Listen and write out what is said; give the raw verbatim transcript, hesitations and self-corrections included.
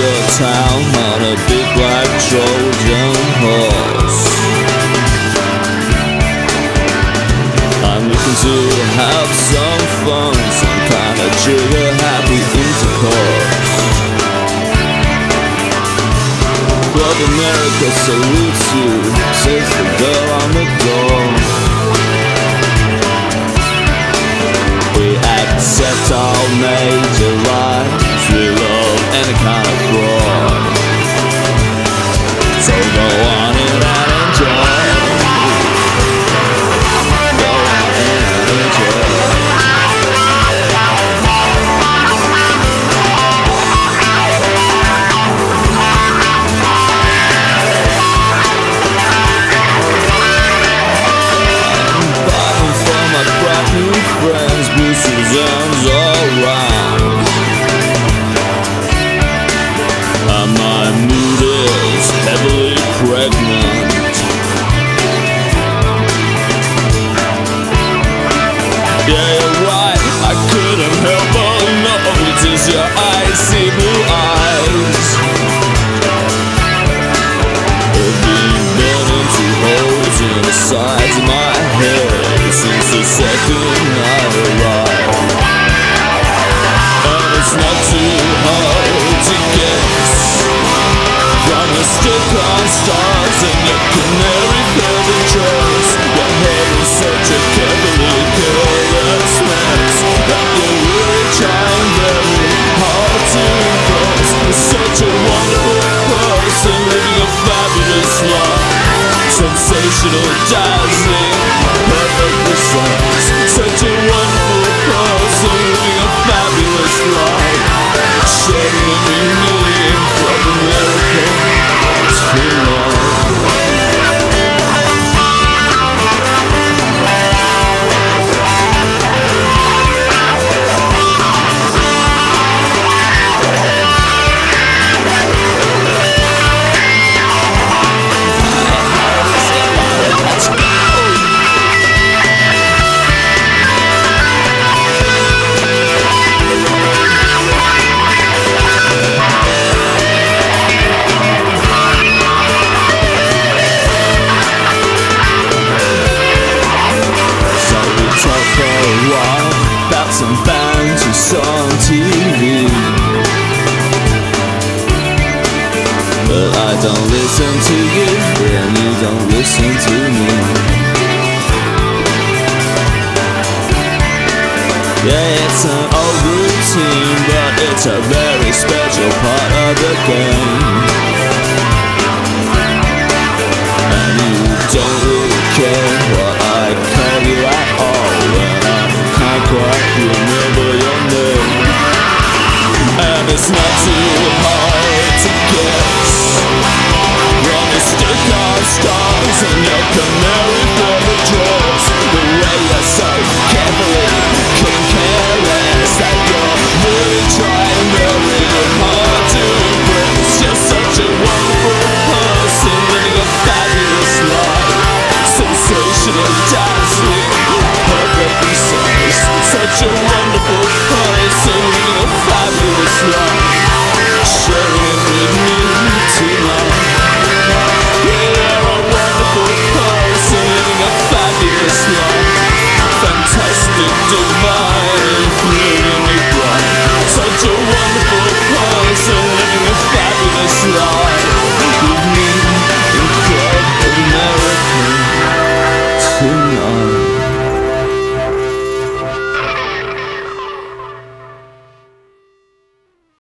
your town on a big black Trojan horse. I'm looking to have some fun, some kind of trigger-happy intercourse. Club America salutes you, says the girl on the door. We accept all major lies, we love any kind of fraud. So go on in and enjoy. Go on in and enjoy. I'm buying for my brand new friends, Blue Suzanne's all round. And my mood is heavily pregnant. Yeah, you're right, I couldn't help but notice your icy blue eyes. Have been burning two holes in the sides of my head since the second I arrived. And it's not too hard to guess from the stick-on stars and your canary feather dress. Your hair is such a carefully careless mess that you're really trying very hard to impress. You're such a wonderful person living a fabulous life, sensational, dazzling, perfect precise. Such a wonderful person living a fabulous life, sharing a new meaning from America to love. Some bands you saw on T V, but I don't listen to you and you don't listen to me. Yeah, it's an old routine, but it's a very special part of the game. And you don't really care what I call you at all when I can't quite remember your name. And it's not too hard to guess when you stick on stars and your command.